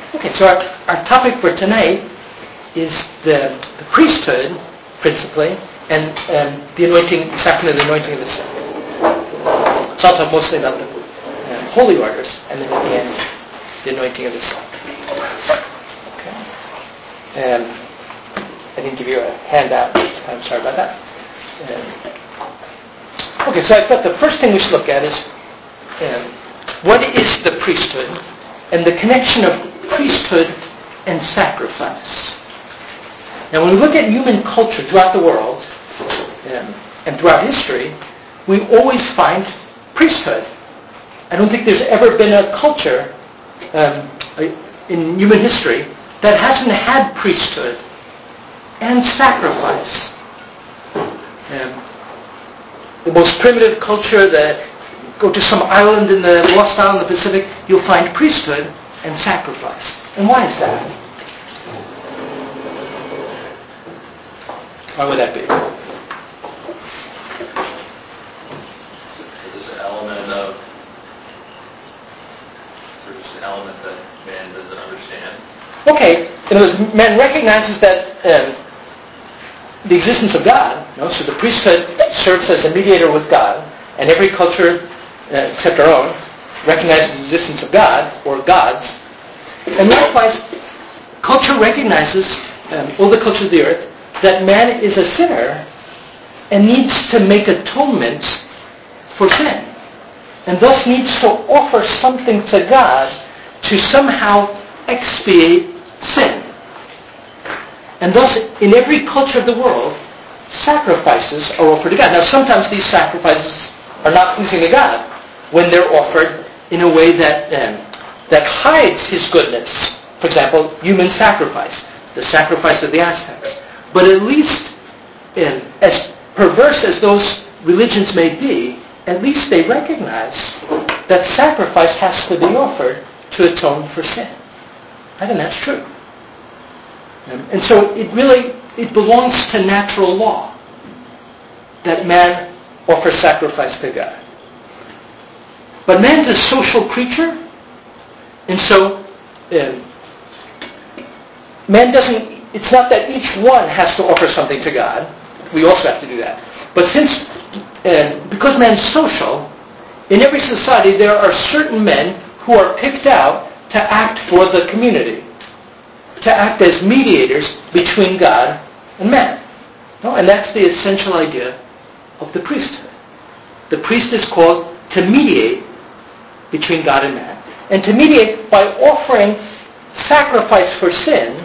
Okay, so our topic for tonight is the priesthood, principally, and the anointing, the sacrament of the anointing of the sick. So I'll talk mostly about the holy orders, and then at the end, the anointing of the sick. Okay. I didn't give you a handout. I'm sorry about that. Okay, so I thought the first thing we should look at is what is the priesthood and the connection of priesthood and sacrifice. Now, when we look at human culture throughout the world and throughout history, we always find priesthood. I don't think there's ever been a culture in human history that hasn't had priesthood and sacrifice. The most primitive culture, go to some island in the Lost Island in the Pacific, you'll find priesthood and sacrifice. And why is that? Why would that be? There's an element that man doesn't understand. Okay, in other words, man recognizes that the existence of God, so the priesthood serves as a mediator with God, and every culture, except our own, recognizes the existence of God, or gods. And likewise, culture recognizes, all the cultures of the earth, that man is a sinner and needs to make atonement for sin, and thus needs to offer something to God to somehow expiate sin. And thus, in every culture of the world, sacrifices are offered to God. Now, sometimes these sacrifices are not pleasing to God when they're offered in a way that hides His goodness. For example, human sacrifice, the sacrifice of the Aztecs. But at least, as perverse as those religions may be, at least they recognize that sacrifice has to be offered to atone for sin. I think that's true. And so it belongs to natural law that man offers sacrifice to God. But man's a social creature, and so man doesn't, it's not that each one has to offer something to God. We also have to do that. But because man's social, in every society there are certain men who are picked out to act for the community, to act as mediators between God and man. And that's the essential idea of the priesthood. The priest is called to mediate between God and man, and to mediate by offering sacrifice for sin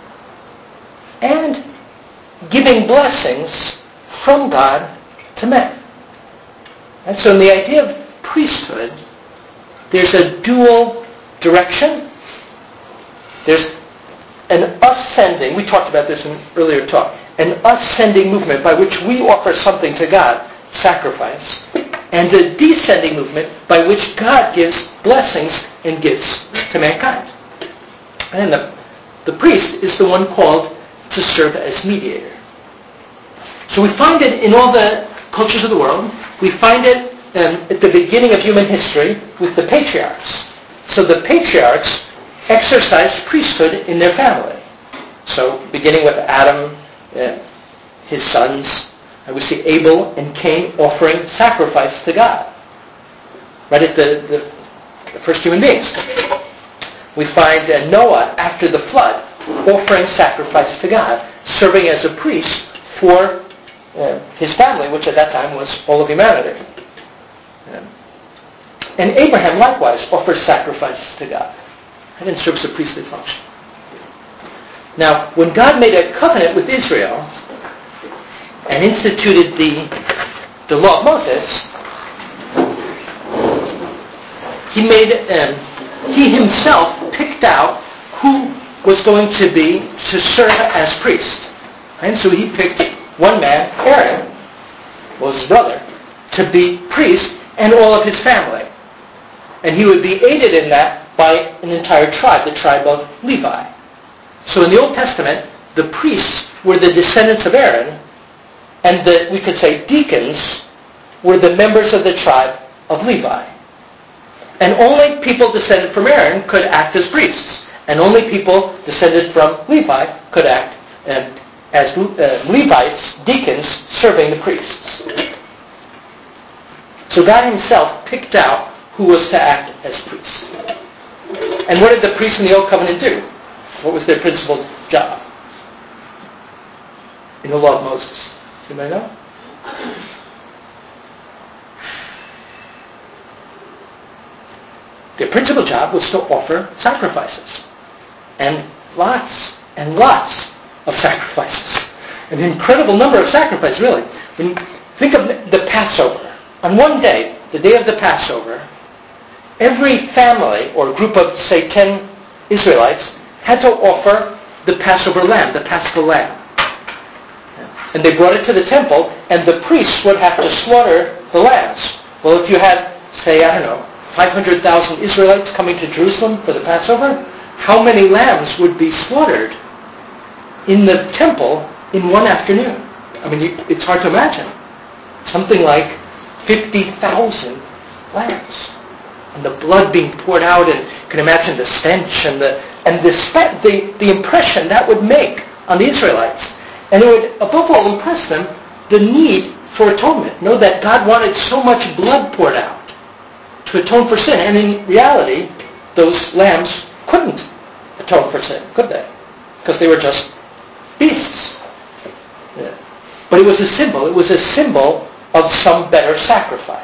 and giving blessings from God to men. And so in the idea of priesthood, there's a dual direction. There's an ascending, we talked about this in earlier talk, an ascending movement by which we offer something to God, sacrifice, and a descending movement by which God gives blessings and gifts to mankind. And the priest is the one called to serve as mediator. So we find it in all the cultures of the world. We find it at the beginning of human history with the patriarchs. So the patriarchs exercised priesthood in their family. So beginning with Adam, his sons, we see Abel and Cain offering sacrifice to God. Right at the first human beings. We find Noah, after the flood, offering sacrifice to God, serving as a priest for his family, which at that time was all of humanity. And Abraham likewise offers sacrifice to God, and serves a priestly function. Now, when God made a covenant with Israel and instituted the law of Moses, he himself picked out who was going to serve as priest. And so he picked one man, Aaron, was his brother, to be priest, and all of his family. And he would be aided in that by an entire tribe, the tribe of Levi. So in the Old Testament, the priests were the descendants of Aaron, and we could say deacons were the members of the tribe of Levi. And only people descended from Aaron could act as priests. and only people descended from Levi could act as Levites, deacons, serving the priests. So God himself picked out who was to act as priests. And what did the priests in the Old Covenant do? What was their principal job in the law of Moses? Anybody know? Their principal job was to offer sacrifices. And lots of sacrifices. An incredible number of sacrifices, really. When you think of the Passover. On one day, the day of the Passover, every family or group of, say, 10 Israelites had to offer the Passover lamb, the Paschal lamb. And they brought it to the temple, and the priests would have to slaughter the lambs. Well, if you had, say, 500,000 Israelites coming to Jerusalem for the Passover, how many lambs would be slaughtered in the temple in one afternoon? I mean, it's hard to imagine. Something like 50,000 lambs. And the blood being poured out, and you can imagine the stench and the impression that would make on the Israelites. And it would, above all, impress them the need for atonement. Know that God wanted so much blood poured out to atone for sin. And in reality, those lambs couldn't atone for sin, could they? Because they were just beasts. Yeah. But it was a symbol. It was a symbol of some better sacrifice.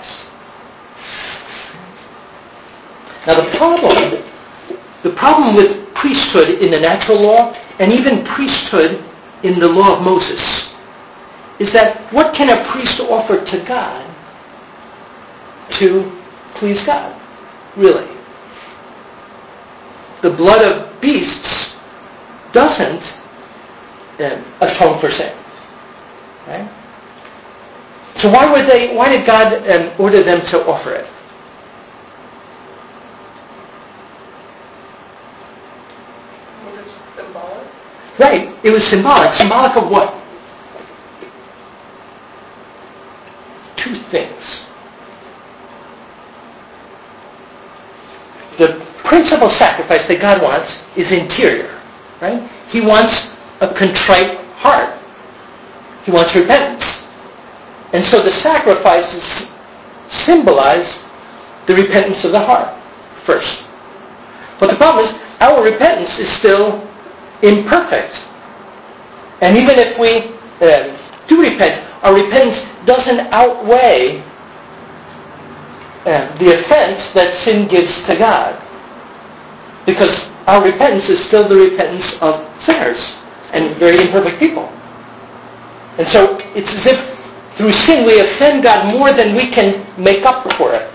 Now the problem with priesthood in the natural law, and even priesthood in the law of Moses, is that what can a priest offer to God to please God, really? The blood of beasts doesn't atone for sin, right? So why did God order them to offer it? Was it symbolic? Right, it was symbolic. Symbolic of what? Two things. The principal sacrifice that God wants is interior, right? He wants a contrite heart. He wants repentance. And so the sacrifices symbolize the repentance of the heart first. But the problem is, our repentance is still imperfect. And even if we do repent, our repentance doesn't outweigh the offense that sin gives to God. Because our repentance is still the repentance of sinners and very imperfect people. And so it's as if through sin we offend God more than we can make up for it.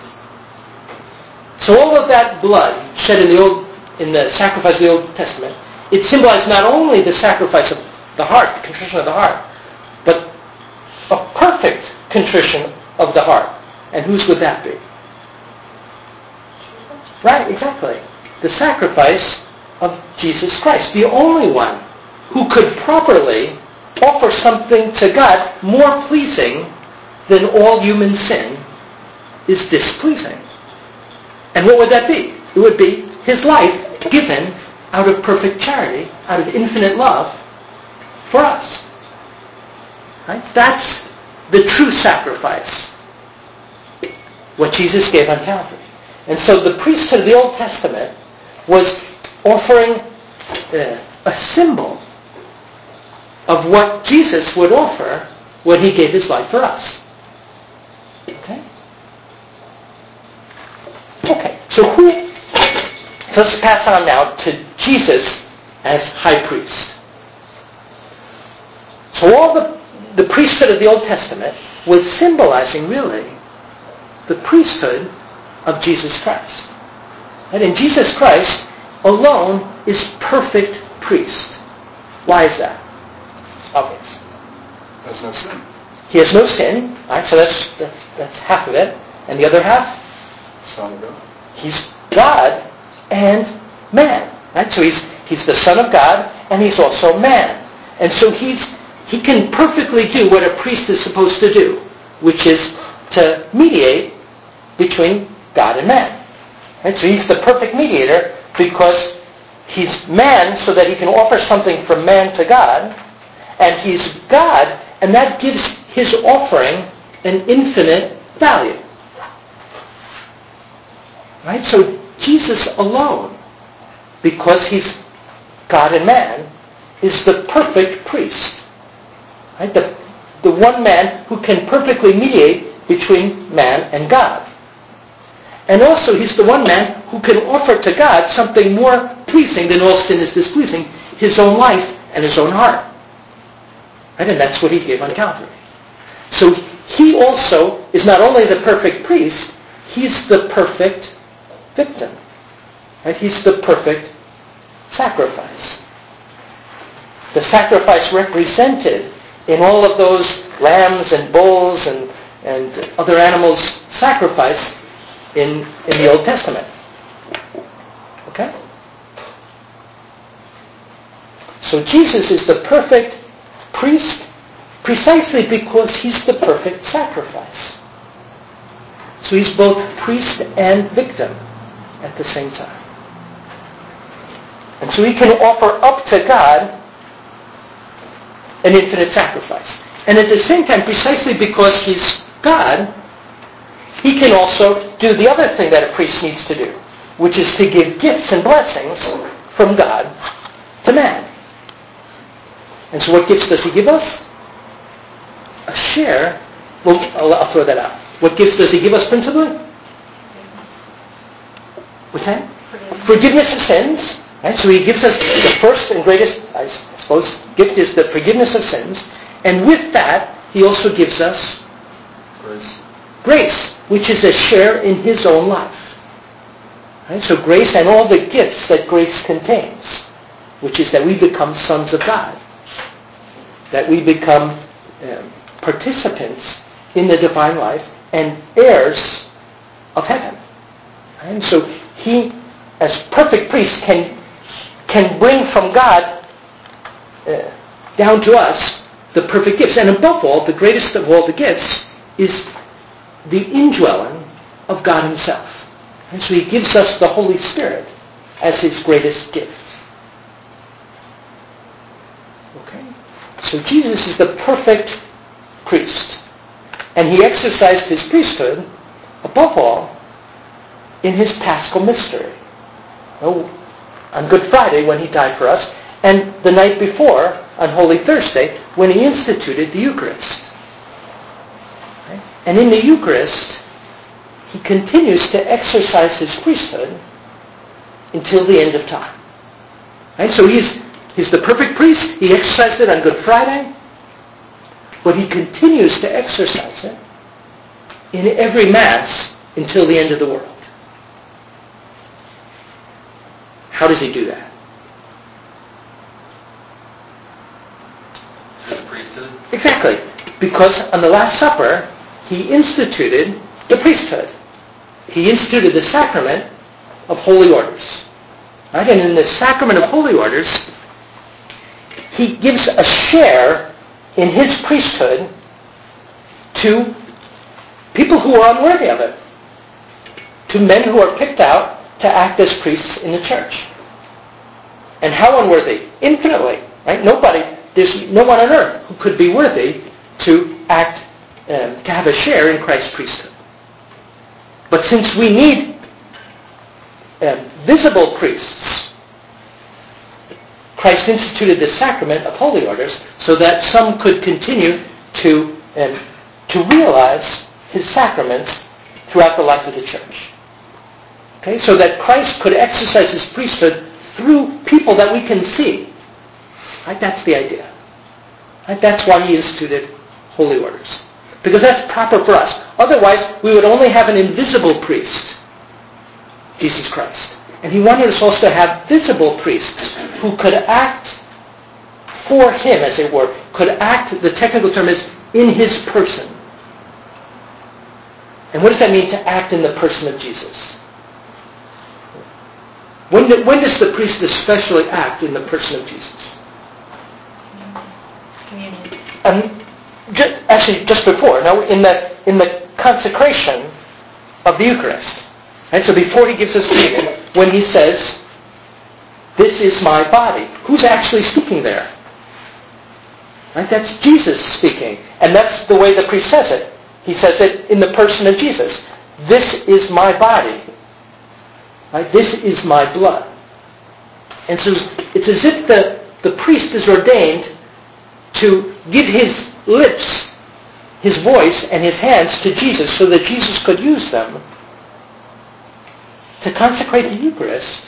So all of that blood shed in the sacrifice of the Old Testament, it symbolized not only the sacrifice of the heart, the contrition of the heart, but a perfect contrition of the heart. And whose would that be? Right, exactly. The sacrifice of Jesus Christ, the only one who could properly offer something to God more pleasing than all human sin is displeasing. And what would that be? It would be his life given out of perfect charity, out of infinite love for us. Right? That's the true sacrifice, what Jesus gave on Calvary. And so the priesthood of the Old Testament was offering a symbol of what Jesus would offer when he gave his life for us. Okay? Okay, so let's pass on now to Jesus as high priest. So all the priesthood of the Old Testament was symbolizing, really, the priesthood of Jesus Christ. And in Jesus Christ alone is perfect priest. Why is that? It's obvious. Has no sin. He has no sin. All right, so that's half of it. And the other half? Son of God. He's God and man. Right? So he's the Son of God and he's also man. And so he can perfectly do what a priest is supposed to do, which is to mediate between God and man. Right? So he's the perfect mediator because He's man so that he can offer something from man to God, and he's God, and that gives his offering an infinite value. Right? So Jesus alone, because he's God and man, is the perfect priest. Right? The one man who can perfectly mediate between man and God. And also he's the one man who can offer to God something more pleasing than all sin is displeasing, his own life and his own heart. Right? And that's what he gave on Calvary. So he also is not only the perfect priest, he's the perfect victim. Right? He's the perfect sacrifice. The sacrifice represented in all of those lambs and bulls and other animals sacrificed in the Old Testament. Okay? So Jesus is the perfect priest precisely because he's the perfect sacrifice. So he's both priest and victim at the same time. And so he can offer up to God an infinite sacrifice. And at the same time, precisely because he's God, he can also do the other thing that a priest needs to do, which is to give gifts and blessings from God to man. And so what gifts does he give us? A share. Well, I'll throw that out. What gifts does he give us principally? What's that? Forgiveness of sins. Right? So he gives us the first and greatest, I suppose, gift is the forgiveness of sins. And with that, he also gives us grace, which is a share in his own life. Right? So grace and all the gifts that grace contains, which is that we become sons of God, that we become participants in the divine life and heirs of heaven. And so he, as perfect priest, can bring from God down to us the perfect gifts. And above all, the greatest of all the gifts is the indwelling of God himself. And so he gives us the Holy Spirit as his greatest gift. Okay? So Jesus is the perfect priest. And he exercised his priesthood, above all, in his paschal mystery. On Good Friday, when he died for us, and the night before, on Holy Thursday, when he instituted the Eucharist. Right? And in the Eucharist, he continues to exercise his priesthood until the end of time. Right? So he's the perfect priest. He exercised it on Good Friday, but he continues to exercise it in every Mass until the end of the world. How does he do that? His priesthood? Exactly. Because on the Last Supper, he instituted the priesthood. He instituted the sacrament of holy orders. Right? And in the sacrament of holy orders, he gives a share in his priesthood to people who are unworthy of it, to men who are picked out to act as priests in the church. And how unworthy? Infinitely. Right? There's no one on earth who could be worthy to act, to have a share in Christ's priesthood. But since we need visible priests, Christ instituted the sacrament of holy orders so that some could continue to realize his sacraments throughout the life of the church. Okay, so that Christ could exercise his priesthood through people that we can see. Right? That's the idea. Right? That's why he instituted holy orders. Because that's proper for us. Otherwise, we would only have an invisible priest, Jesus Christ. And he wanted us also to have visible priests who could act for him, as it were. Could act, the technical term is, in his person. And what does that mean, to act in the person of Jesus? When does the priest especially act in the person of Jesus? Communion. Just before. Now, in the consecration of the Eucharist. Right? So before he gives us communion, when he says, this is my body. Who's actually speaking there? Right? That's Jesus speaking. And that's the way the priest says it. He says it in the person of Jesus. This is my body. Right? This is my blood. And so it's as if the priest is ordained to give his lips, his voice, and his hands to Jesus so that Jesus could use them to consecrate the Eucharist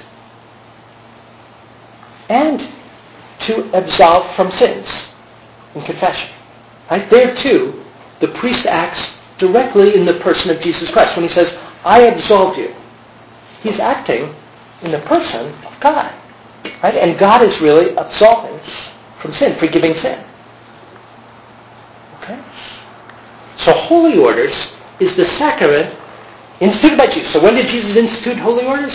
and to absolve from sins in confession. Right? There too, the priest acts directly in the person of Jesus Christ. When he says, I absolve you, he's acting in the person of God. Right? And God is really absolving from sin, forgiving sin. Okay? So holy orders is the sacrament instituted by Jesus. So when did Jesus institute holy orders?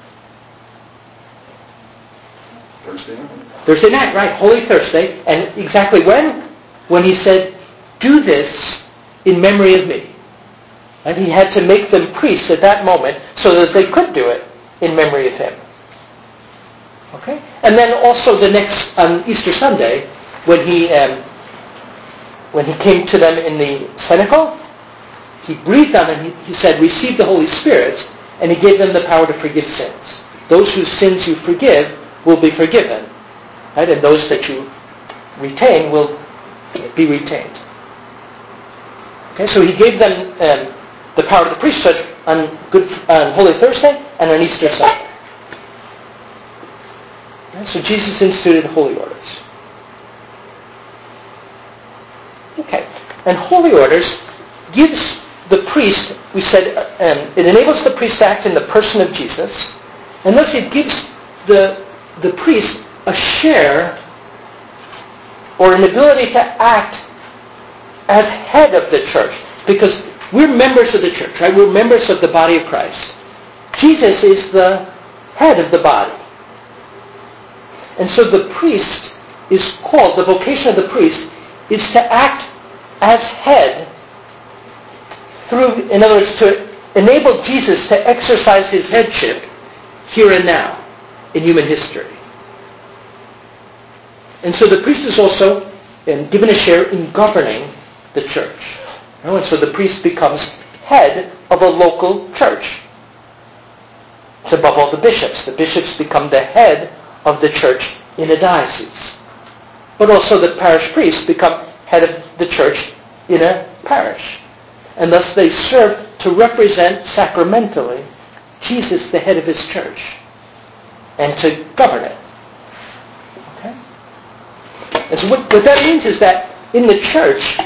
Thursday night. Thursday night, right. Holy Thursday. And exactly when? When he said, do this in memory of me. And he had to make them priests at that moment so that they could do it in memory of him. Okay? And then also the next Easter Sunday, when he came to them in the cenacle, he breathed on them, he said, receive the Holy Spirit, and he gave them the power to forgive sins. Those whose sins you forgive will be forgiven, right? And those that you retain will be retained. Okay, so he gave them the power of the priesthood on Holy Thursday and on Easter Sunday. Okay, so Jesus instituted holy orders. Okay, and holy orders gives the priest, we said, it enables the priest to act in the person of Jesus, and thus it gives the priest a share or an ability to act as head of the church, because we're members of the church, right? We're members of the body of Christ. Jesus is the head of the body. And so the priest is called, the vocation of the priest is to act as head through, in other words, to enable Jesus to exercise his headship here and now in human history. And so the priest is also given a share in governing the church. And so the priest becomes head of a local church. It's above all the bishops. The bishops become the head of the church in a diocese. But also the parish priests become head of the church in a parish. And thus they serve to represent sacramentally Jesus, the head of his church, and to govern it. Okay? And so what that means is that in the church,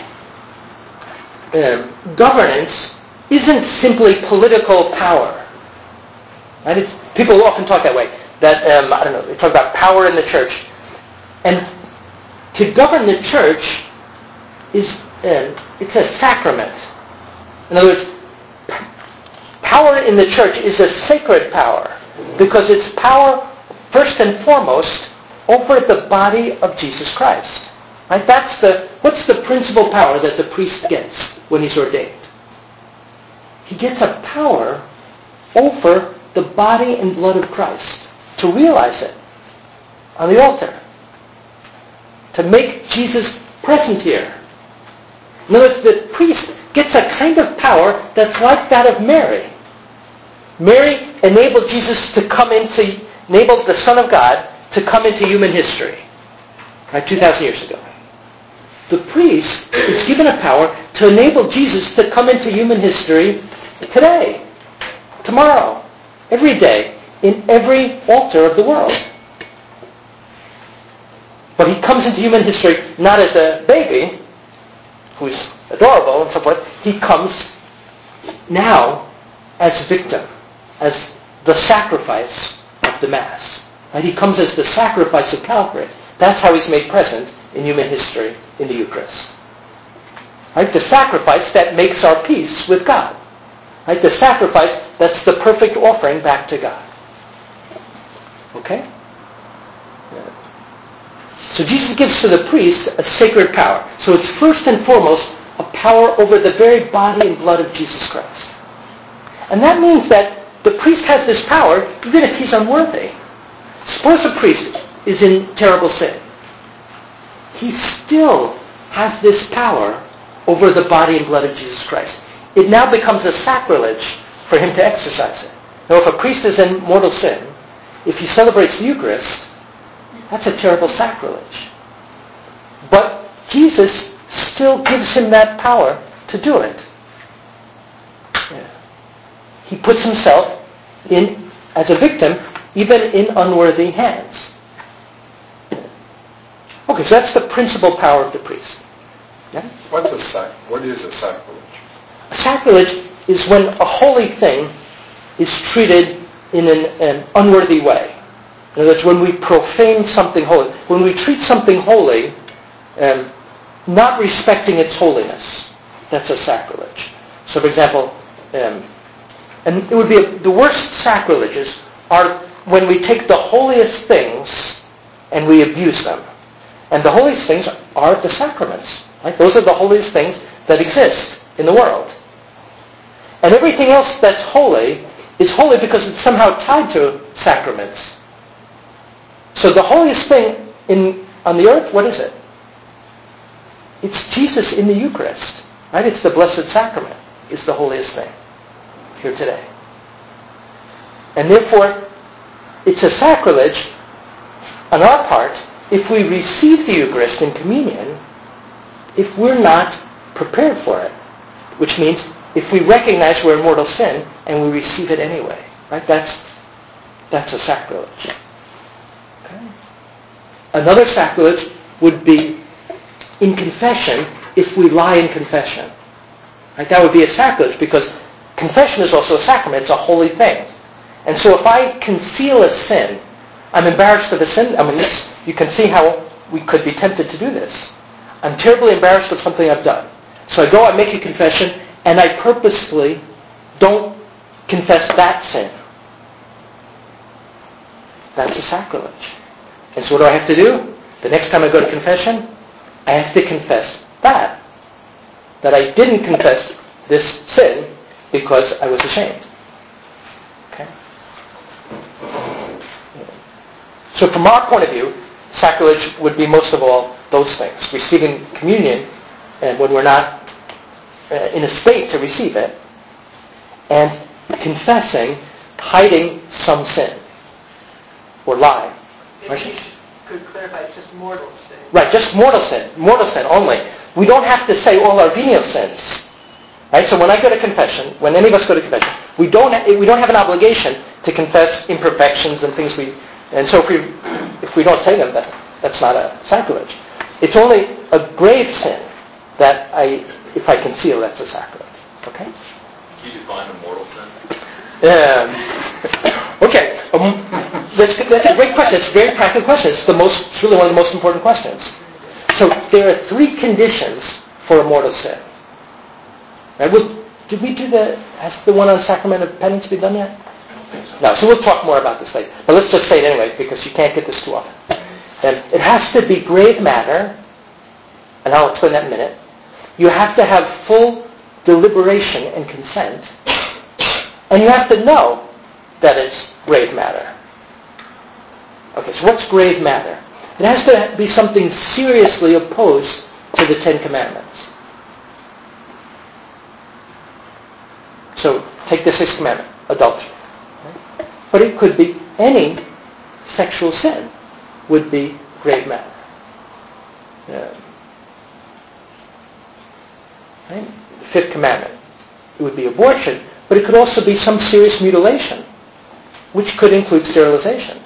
governance isn't simply political power. Right? People often talk that way. That, they talk about power in the church. And to govern the church it's a sacrament. In other words, power in the church is a sacred power because it's power, first and foremost, over the body of Jesus Christ. Right? What's the principal power that the priest gets when he's ordained? He gets a power over the body and blood of Christ, to realize it on the altar, to make Jesus present here. In other words, the priest gets a kind of power that's like that of Mary. Mary enabled enabled the Son of God to come into human history, right, 2,000 years ago. The priest is given a power to enable Jesus to come into human history today, tomorrow, every day, in every altar of the world. But he comes into human history not as a baby, who's adorable and so forth. He comes now as victim, as the sacrifice of the Mass. Right? He comes as the sacrifice of Calvary. That's how he's made present in human history in the Eucharist. Right? The sacrifice that makes our peace with God. Right? The sacrifice that's the perfect offering back to God. Okay? So Jesus gives to the priest a sacred power. So it's first and foremost a power over the very body and blood of Jesus Christ. And that means that the priest has this power even if he's unworthy. suppose a priest is in terrible sin. He still has this power over the body and blood of Jesus Christ. It now becomes a sacrilege for him to exercise it. Now, if a priest is in mortal sin, if he celebrates the Eucharist, that's a terrible sacrilege. But Jesus still gives him that power to do it. Yeah. He puts himself in as a victim, even in unworthy hands. Okay, so that's the principal power of the priest. Yeah? What is a sacrilege? A sacrilege is when a holy thing is treated in an unworthy way. In other words, when we profane something holy, when we treat something holy, not respecting its holiness, that's a sacrilege. So, for example, and it would be the worst sacrileges are when we take the holiest things and we abuse them. And the holiest things are the sacraments. Right? Those are the holiest things that exist in the world. And everything else that's holy is holy because it's somehow tied to sacraments. So the holiest thing on the earth, what is it? It's Jesus in the Eucharist. Right? It's the Blessed Sacrament. It's the holiest thing here today. And therefore, it's a sacrilege on our part if we receive the Eucharist in communion, if we're not prepared for it, which means if we recognize we're in mortal sin and we receive it anyway, right? That's a sacrilege. Okay. Another sacrilege would be in confession if we lie in confession. Right? That would be a sacrilege because confession is also a sacrament. It's a holy thing. And so if I conceal a sin, I'm embarrassed of a sin. I mean, you can see how we could be tempted to do this. I'm terribly embarrassed of something I've done. So I go, I make a confession, and I purposefully don't confess that sin. That's a sacrilege. And so what do I have to do? The next time I go to confession, I have to confess that I didn't confess this sin because I was ashamed. Okay? So from our point of view, sacrilege would be most of all those things. Receiving communion and when we're not in a state to receive it, and confessing, hiding some sin or lie. If you could clarify, it's just mortal sin. Right, just mortal sin only. We don't have to say all our venial sins. Right, so when I go to confession, when any of us go to confession, we don't have an obligation to confess imperfections and things and so if we don't say them, that's not a sacrilege. It's only a grave sin that if I conceal, that's a sacrilege. Okay? Can you define a mortal sin? Okay. That's a great question. It's a very practical question. It's really one of the most important questions. So there are 3 conditions for a mortal sin. Right? Did we has the one on sacrament of penance been done yet? No, so we'll talk more about this later. But let's just say it anyway, because you can't get this too often. And it has to be grave matter, and I'll explain that in a minute. You have to have full deliberation and consent, and you have to know that it's grave matter. Okay, so what's grave matter? It has to be something seriously opposed to the 10 Commandments. So take the 6th commandment, adultery. But it could be any sexual sin would be grave matter. Right? The 5th commandment, it would be abortion, but it could also be some serious mutilation, which could include sterilization.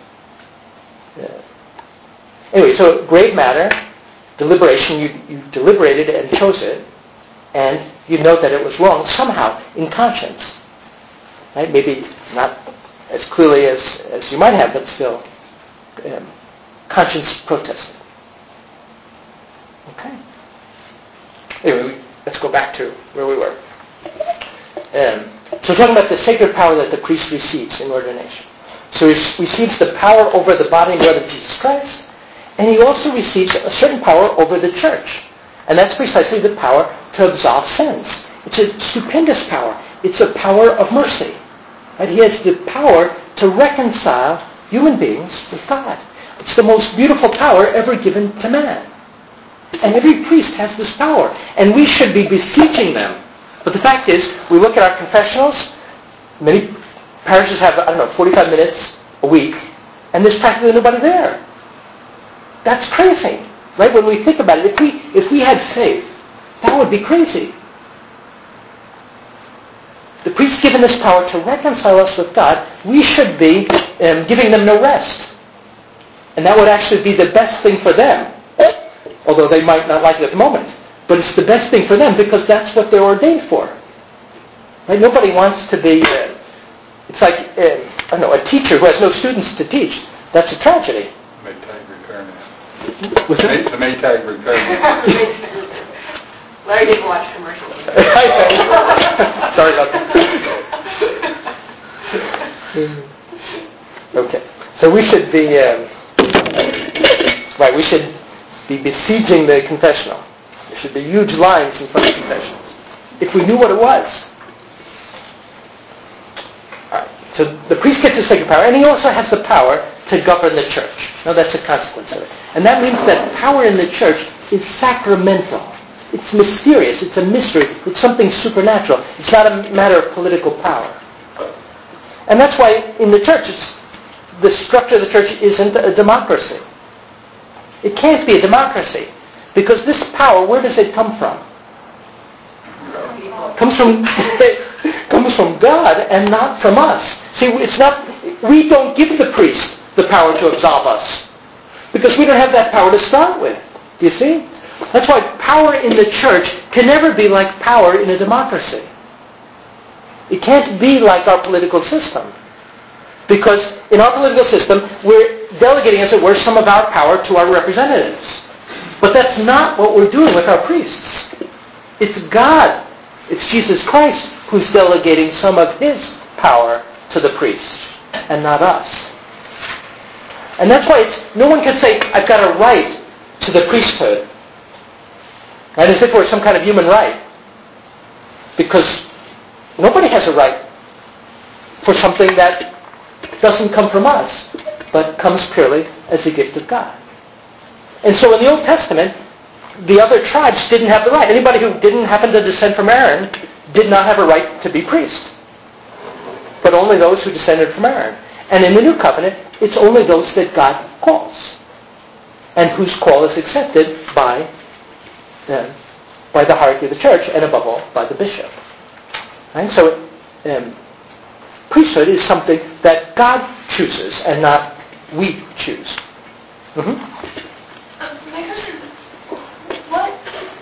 Anyway, so grave matter, deliberation, you deliberated and chose it, and you know that it was wrong somehow in conscience. Right? Maybe not as clearly as you might have, but still conscience protested. Okay. Anyway, let's go back to where we were. So we're talking about the sacred power that the priest receives in ordination. So he receives the power over the body and blood of Jesus Christ, and he also receives a certain power over the church. And that's precisely the power to absolve sins. It's a stupendous power. It's a power of mercy. Right? He has the power to reconcile human beings with God. It's the most beautiful power ever given to man. And every priest has this power. And we should be beseeching them. But the fact is, we look at our confessionals, many parishes have, 45 minutes a week, and there's practically nobody there. That's crazy, right? When we think about it, if we had faith, that would be crazy. The priest's given this power to reconcile us with God. We should be giving them no rest. And that would actually be the best thing for them. Although they might not like it at the moment. But it's the best thing for them because that's what they're ordained for. Right? Nobody wants to be... it's like, a teacher who has no students to teach. That's a tragedy. Maytag repairman. What's that? The Maytag repairman. Larry didn't watch commercials. Sorry about that. Okay. So we should be... we should be besieging the confessional. There should be huge lines in front of confessionals. If we knew what it was. All right. So the priest gets the sacred power, and he also has the power to govern the church. Now that's a consequence of it. And that means that power in the church is sacramental. It's mysterious. It's a mystery. It's something supernatural. It's not a matter of political power. And that's why in the church, the structure of the church isn't a democracy. It can't be a democracy. Because this power, where does it come from? It comes from God and not from us. See, we don't give the priest the power to absolve us. Because we don't have that power to start with. Do you see? That's why power in the church can never be like power in a democracy. It can't be like our political system. Because in our political system, we're delegating, as it were, some of our power to our representatives. But that's not what we're doing with our priests. It's God. It's Jesus Christ who's delegating some of his power to the priest and not us. And that's why no one can say, I've got a right to the priesthood. Right? As if it were some kind of human right. Because nobody has a right for something that doesn't come from us, but comes purely as a gift of God. And so in the Old Testament, the other tribes didn't have the right. Anybody who didn't happen to descend from Aaron did not have a right to be priest. But only those who descended from Aaron. And in the New Covenant, it's only those that God calls. And whose call is accepted by the hierarchy of the church, and above all, by the bishop. And so priesthood is something that God chooses and not we choose. Mm-hmm. My question, what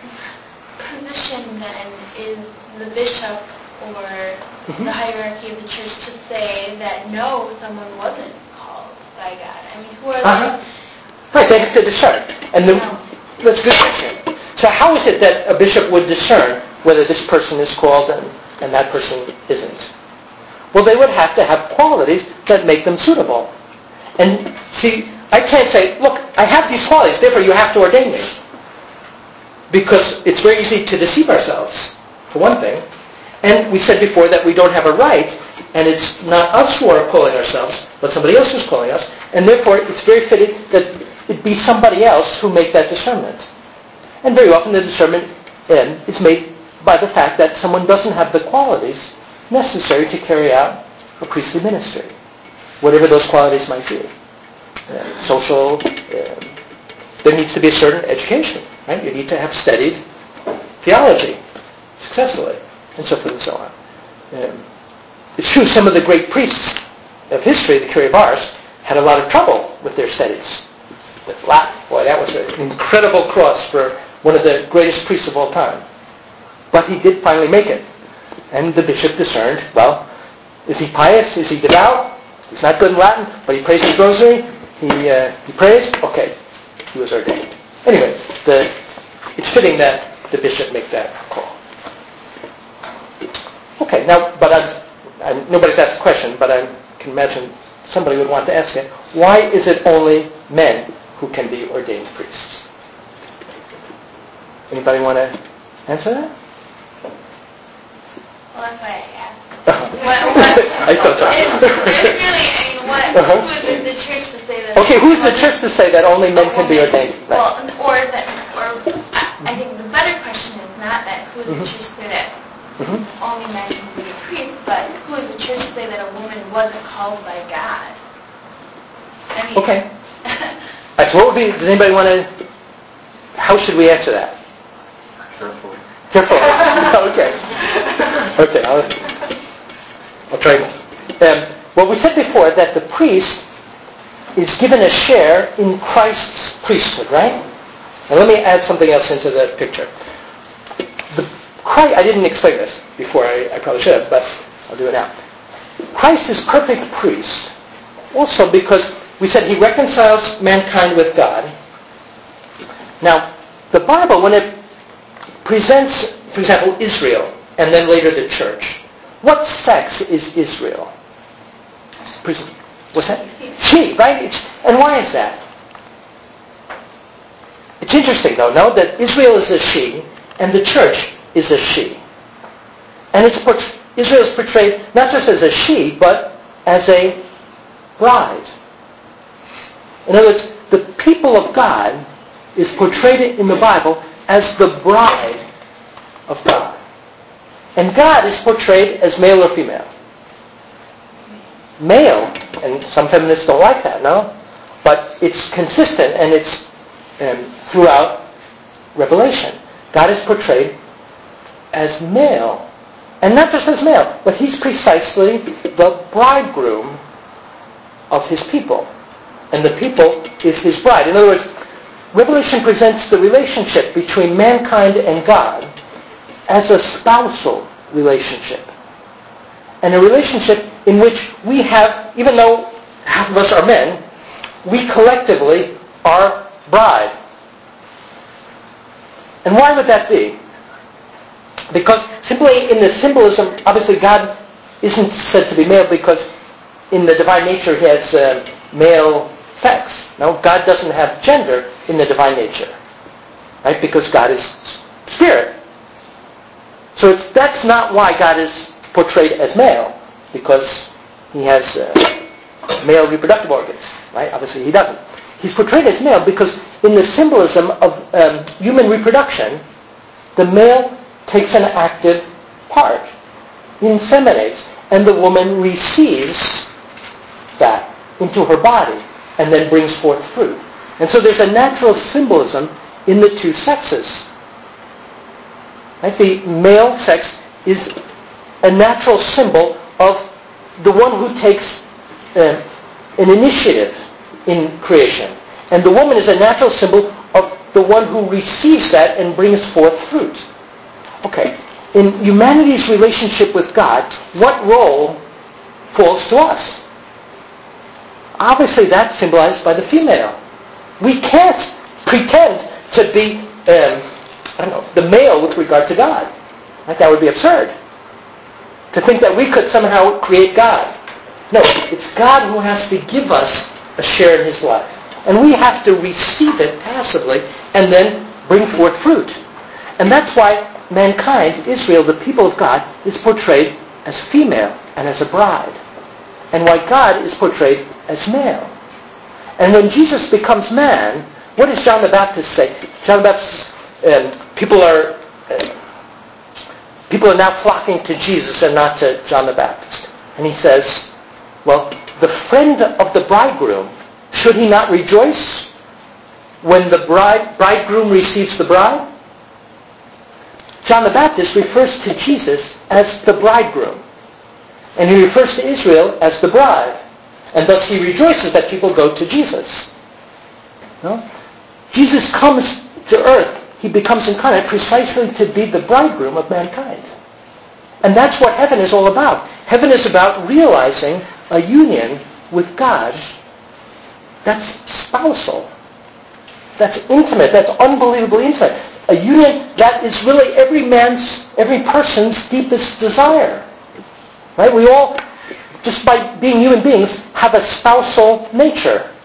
position then is the bishop or the hierarchy of the church to say that no, someone wasn't called by God? I mean, who are they? Right, they have to discern. And that's a good question. So how is it that a bishop would discern whether this person is called and that person isn't? Well, they would have to have qualities that make them suitable. And see, I can't say, look, I have these qualities, therefore you have to ordain me. Because it's very easy to deceive ourselves, for one thing. And we said before that we don't have a right, and it's not us who are calling ourselves, but somebody else who's calling us. And therefore, it's very fitting that it be somebody else who make that discernment. And very often the discernment is made by the fact that someone doesn't have the qualities necessary to carry out a priestly ministry, whatever those qualities might be. Social, there needs to be a certain education, right? You need to have studied theology successfully, and so forth and so on. It's true, some of the great priests of history, the Curie of Ars, had a lot of trouble with their studies. With Latin, boy, that was an incredible cross for one of the greatest priests of all time. But he did finally make it. And the bishop discerned, well, is he pious? Is he devout? He's not good in Latin, but he prays his rosary. He prays. Okay, he was ordained. Anyway, it's fitting that the bishop make that call. Okay, now, but nobody's asked the question, but I can imagine somebody would want to ask it. Why is it only men who can be ordained priests? Anybody want to answer that? Well, that's why I asked. I thought so. It's really, Uh-huh. Who is the church to say that? Okay, who's the church to say that only men can be ordained? Well, or I think the better question is not that who is the church to say that only men can be a priest, but who is the church to say that a woman wasn't called by God? I mean, Okay. All right, so what would be, does anybody want to, how should we answer that? Carefully. Carefully. Okay. Okay, I'll try. Well, we said before that the priest is given a share in Christ's priesthood, right? And let me add something else into the picture. I didn't explain this before, I probably should have, but I'll do it now. Christ is perfect priest, also because we said he reconciles mankind with God. Now, the Bible, when it presents, for example, Israel, and then later the church, what sex is Israel? What's that? She, right? And why is that? It's interesting, though, no? That Israel is a she, and the church is a she. And Israel is portrayed not just as a she, but as a bride. In other words, the people of God is portrayed in the Bible as the bride of God. And God is portrayed as male or female. Male, and some feminists don't like that, no? But it's consistent and it's throughout Revelation. God is portrayed as male. And not just as male, but he's precisely the bridegroom of his people. And the people is his bride. In other words, Revelation presents the relationship between mankind and God as a spousal relationship. And a relationship in which we have, even though half of us are men, we collectively are bride. And why would that be? Because simply in the symbolism, obviously God isn't said to be male because in the divine nature he has male sex. No, God doesn't have gender in the divine nature. Right? Because God is spirit. So that's not why God is portrayed as male, because he has male reproductive organs. Right? Obviously he doesn't. He's portrayed as male because in the symbolism of human reproduction, the male takes an active part. He inseminates, and the woman receives that into her body and then brings forth fruit. And so there's a natural symbolism in the two sexes. Right? The male sex is a natural symbol of the one who takes an initiative in creation. And the woman is a natural symbol of the one who receives that and brings forth fruit. Okay. In humanity's relationship with God, what role falls to us? Obviously that's symbolized by the female. We can't pretend to be, the male with regard to God. Like that would be absurd. To think that we could somehow create God. No, it's God who has to give us a share in his life. And we have to receive it passively and then bring forth fruit. And that's why mankind, Israel, the people of God, is portrayed as female and as a bride. And why God is portrayed as male. And when Jesus becomes man, what does John the Baptist say? John the Baptist, people are now flocking to Jesus and not to John the Baptist. And he says, well, the friend of the bridegroom, should he not rejoice when the bridegroom receives the bride? John the Baptist refers to Jesus as the bridegroom. And he refers to Israel as the bride. And thus he rejoices that people go to Jesus. No? Jesus comes to earth. He becomes incarnate precisely to be the bridegroom of mankind. And that's what heaven is all about. Heaven is about realizing a union with God that's spousal. That's intimate. That's unbelievably intimate. A union that is really every person's deepest desire. Right? We all, just by being human beings, have a spousal nature.